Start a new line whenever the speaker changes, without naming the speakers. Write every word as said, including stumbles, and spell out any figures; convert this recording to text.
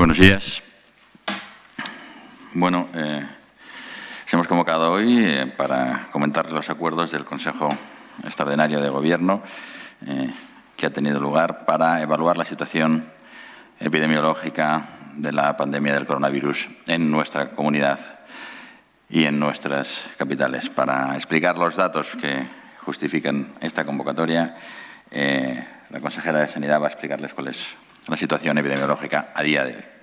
buenos días. Bueno, eh, nos hemos convocado hoy eh, para comentar los acuerdos del Consejo Extraordinario de Gobierno eh, que ha tenido lugar para evaluar la situación epidemiológica de la pandemia del coronavirus en nuestra comunidad y en nuestras capitales. Para explicar los datos que justifican esta convocatoria, eh, la consejera de Sanidad va a explicarles cuál es la situación epidemiológica a día de hoy.